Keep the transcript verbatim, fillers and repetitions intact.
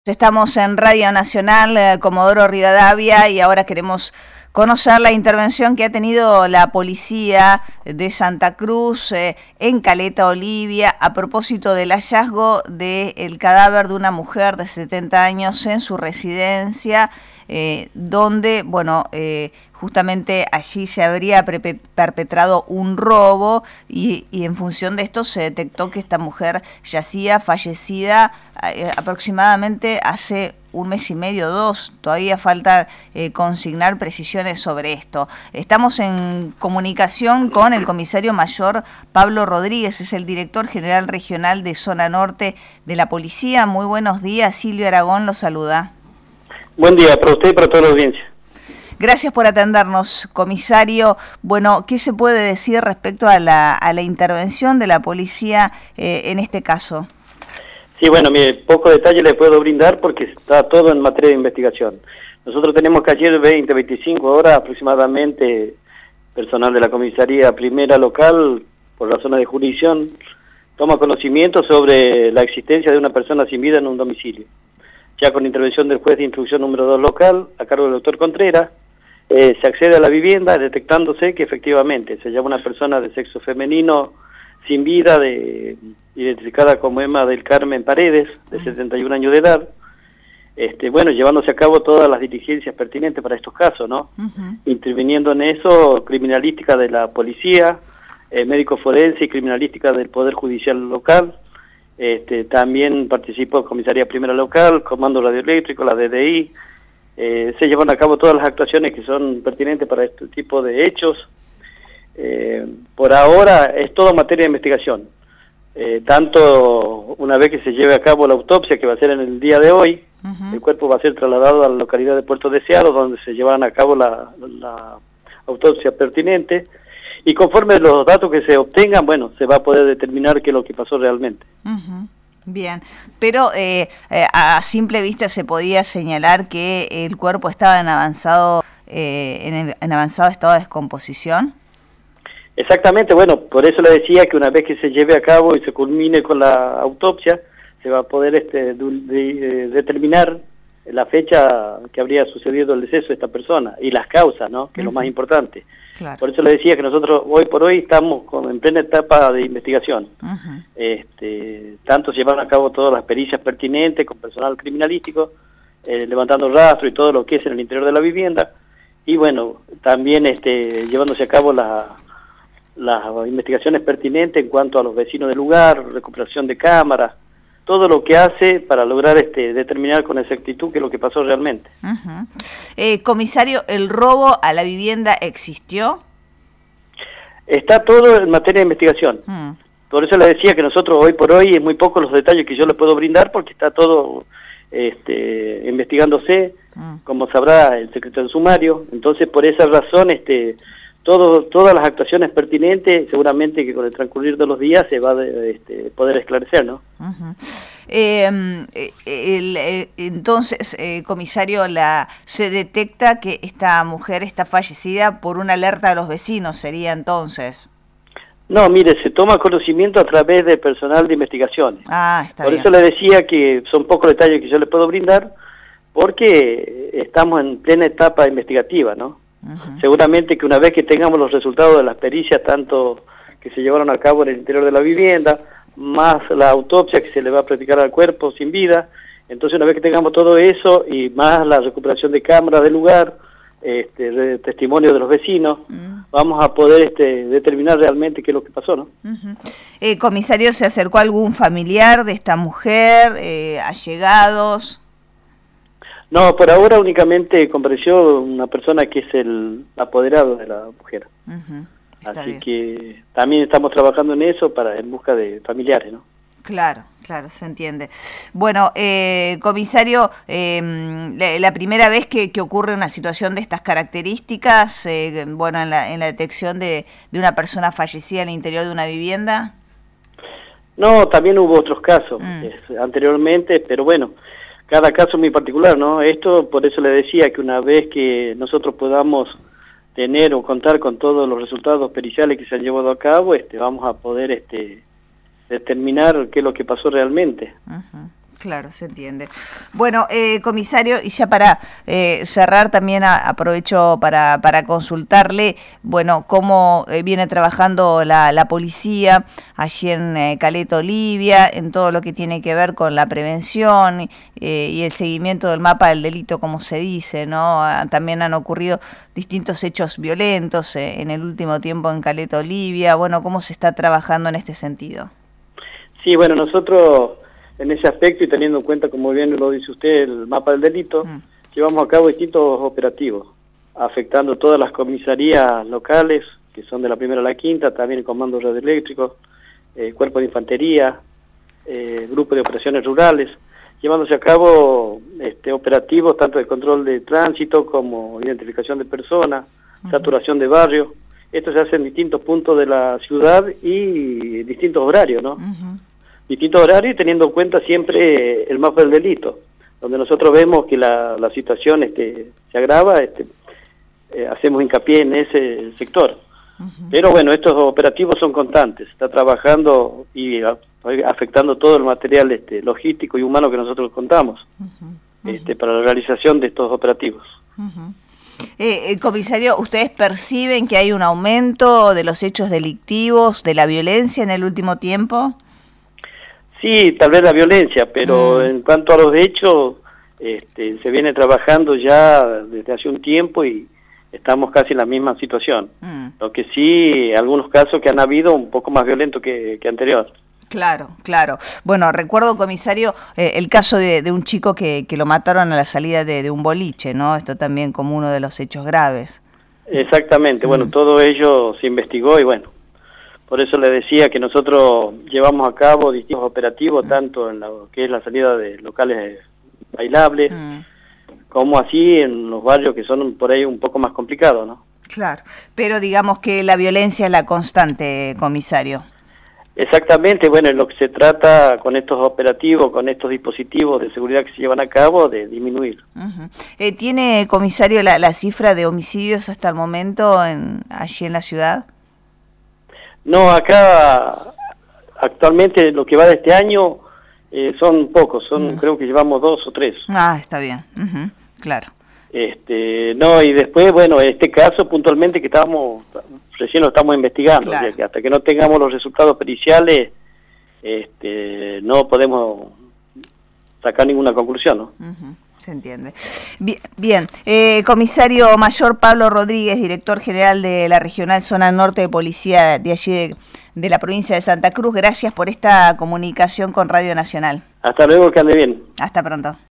Estamos en Radio Nacional, eh, Comodoro Rivadavia, y ahora queremos conocer la intervención que ha tenido la policía de Santa Cruz eh, en Caleta Olivia a propósito del hallazgo del cadáver de una mujer de setenta años en su residencia, eh, donde, bueno, eh, justamente allí se habría perpetrado un robo y, y en función de esto se detectó que esta mujer yacía fallecida eh, aproximadamente hace un mes y medio, dos. Todavía falta eh, consignar precisiones sobre esto. Estamos en comunicación con el comisario mayor Pablo Rodríguez, es el director general regional de Zona Norte de la Policía. Muy buenos días, Silvia Aragón lo saluda. Buen día para usted y para toda la audiencia. Gracias por atendernos, comisario. Bueno, ¿qué se puede decir respecto a la, a la intervención de la policía eh, en este caso? Sí, bueno, mire, poco detalle le puedo brindar porque está todo en materia de investigación. Nosotros tenemos que ayer veinte, veinticinco horas aproximadamente, personal de la comisaría primera local, por la zona de jurisdicción, toma conocimiento sobre la existencia de una persona sin vida en un domicilio. Ya con intervención del juez de instrucción número dos local, a cargo del doctor Contreras, eh, se accede a la vivienda detectándose que efectivamente se llama una persona de sexo femenino sin vida, de, identificada como Emma del Carmen Paredes, de setenta y un años de edad. Este, bueno, llevándose a cabo todas las diligencias pertinentes para estos casos, ¿no? Uh-huh. Interviniendo en eso, criminalística de la policía, eh, médico forense y criminalística del Poder Judicial local. Este, también participó Comisaría Primera Local, Comando Radioeléctrico, la D D I. Eh, se llevan a cabo todas las actuaciones que son pertinentes para este tipo de hechos. Eh, por ahora es todo materia de investigación. Eh, tanto una vez que se lleve a cabo la autopsia, que va a ser en el día de hoy, uh-huh. El cuerpo va a ser trasladado a la localidad de Puerto Deseado, donde se llevarán a cabo la, la autopsia pertinente. Y conforme los datos que se obtengan, bueno, se va a poder determinar qué es lo que pasó realmente. Uh-huh. Bien, pero eh, eh, a simple vista se podía señalar que el cuerpo estaba en avanzado, eh, en, en avanzado estado de descomposición. Exactamente, bueno, por eso le decía que una vez que se lleve a cabo y se culmine con la autopsia, se va a poder este, de, de, determinar la fecha que habría sucedido el deceso de esta persona y las causas, ¿no? Que uh-huh. Es lo más importante. Claro. Por eso le decía que nosotros hoy por hoy estamos con, en plena etapa de investigación. Uh-huh. Este, tanto llevar a cabo todas las pericias pertinentes con personal criminalístico, eh, levantando rastro y todo lo que es en el interior de la vivienda, y bueno, también este, llevándose a cabo la, las investigaciones pertinentes en cuanto a los vecinos del lugar, recuperación de cámaras, todo lo que hace para lograr este, determinar con exactitud qué es lo que pasó realmente. Uh-huh. eh, comisario, ¿el robo a la vivienda existió? Está todo en materia de investigación. Uh-huh. Por eso le decía que nosotros hoy por hoy es muy poco los detalles que yo le puedo brindar porque está todo este, investigándose, uh-huh. Como sabrá el secretario sumario. Entonces, por esa razón, este, todo, todas las actuaciones pertinentes, seguramente que con el transcurrir de los días se va a este, poder esclarecer, ¿no? Uh-huh. eh, el, eh, entonces, eh, comisario, la se detecta que esta mujer está fallecida por una alerta de los vecinos, sería entonces. No, mire, se toma conocimiento a través del personal de investigaciones. Ah, está por bien. Eso le decía que son pocos detalles que yo le puedo brindar, porque estamos en plena etapa investigativa, ¿no? Uh-huh. Seguramente que una vez que tengamos los resultados de las pericias, tanto que se llevaron a cabo en el interior de la vivienda, más la autopsia que se le va a practicar al cuerpo sin vida, entonces una vez que tengamos todo eso y más la recuperación de cámaras del lugar, este, de testimonio de los vecinos, uh-huh. Vamos a poder este, determinar realmente qué es lo que pasó, ¿no? Uh-huh. eh, comisario, ¿se acercó algún familiar de esta mujer, eh, allegados? No, por ahora únicamente compareció una persona que es el apoderado de la mujer. Uh-huh. Así bien. Que también estamos trabajando en eso para en busca de familiares, ¿no? Claro, claro, se entiende. Bueno, eh, comisario, eh, la, la primera vez que, que ocurre una situación de estas características, eh, bueno, en la, en la detección de, de una persona fallecida en el interior de una vivienda. No, también hubo otros casos mm. eh, anteriormente, pero bueno, cada caso muy particular, ¿no? Esto, por eso le decía que una vez que nosotros podamos tener o contar con todos los resultados periciales que se han llevado a cabo, este, vamos a poder este, determinar qué es lo que pasó realmente. Uh-huh. Claro, se entiende. Bueno, eh, comisario, y ya para eh, cerrar también a, aprovecho para, para consultarle, bueno, cómo eh, viene trabajando la, la policía allí en eh, Caleta Olivia, en todo lo que tiene que ver con la prevención eh, y el seguimiento del mapa del delito, como se dice, ¿no? También han ocurrido distintos hechos violentos eh, en el último tiempo en Caleta Olivia. Bueno, ¿cómo se está trabajando en este sentido? Sí, bueno, nosotros en ese aspecto y teniendo en cuenta, como bien lo dice usted, el mapa del delito, mm. llevamos a cabo distintos operativos, afectando todas las comisarías locales, que son de la primera a la quinta, también el Comando Radioeléctrico, eh, Cuerpo de Infantería, eh, Grupo de Operaciones Rurales, llevándose a cabo este, operativos tanto de control de tránsito como identificación de personas, uh-huh. saturación de barrios. Esto se hace en distintos puntos de la ciudad y distintos horarios, ¿no? Uh-huh. distintos horarios y teniendo en cuenta siempre el mapa del delito, donde nosotros vemos que la, la situación este, se agrava, este, eh, hacemos hincapié en ese sector. Uh-huh. Pero bueno, estos operativos son constantes, está trabajando y a, afectando todo el material este, logístico y humano que nosotros contamos uh-huh. Uh-huh. Este, para la realización de estos operativos. Uh-huh. Eh, comisario, ¿ustedes perciben que hay un aumento de los hechos delictivos, de la violencia en el último tiempo? Sí, tal vez la violencia, pero mm. en cuanto a los hechos, este, se viene trabajando ya desde hace un tiempo y estamos casi en la misma situación. Mm. Lo que sí, algunos casos que han habido un poco más violentos que, que anterior. Claro, claro. Bueno, recuerdo, comisario, eh, el caso de, de un chico que, que lo mataron a la salida de, de un boliche, ¿no? Esto también como uno de los hechos graves. Exactamente, mm. bueno, todo ello se investigó y bueno. Por eso le decía que nosotros llevamos a cabo distintos operativos, mm. tanto en lo que es la salida de locales bailables, mm. como así en los barrios que son por ahí un poco más complicados, ¿no? Claro, pero digamos que la violencia es la constante, comisario. Exactamente, bueno, en lo que se trata con estos operativos, con estos dispositivos de seguridad que se llevan a cabo, de disminuir. Uh-huh. eh, ¿Tiene, comisario, la, la cifra de homicidios hasta el momento en, allí en la ciudad? No, acá actualmente lo que va de este año eh, son pocos, son uh-huh. creo que llevamos dos o tres. Ah, está bien, uh-huh. claro. Este, no, y después, bueno, este caso puntualmente que estábamos, recién lo estamos investigando, claro. o sea, que hasta que no tengamos los resultados periciales, este, no podemos sacar ninguna conclusión, ¿no? Uh-huh. Se entiende. Bien, bien. Eh, comisario mayor Pablo Rodríguez, director general de la Regional Zona Norte de Policía de allí de, de la provincia de Santa Cruz, gracias por esta comunicación con Radio Nacional. Hasta luego, que ande bien. Hasta pronto.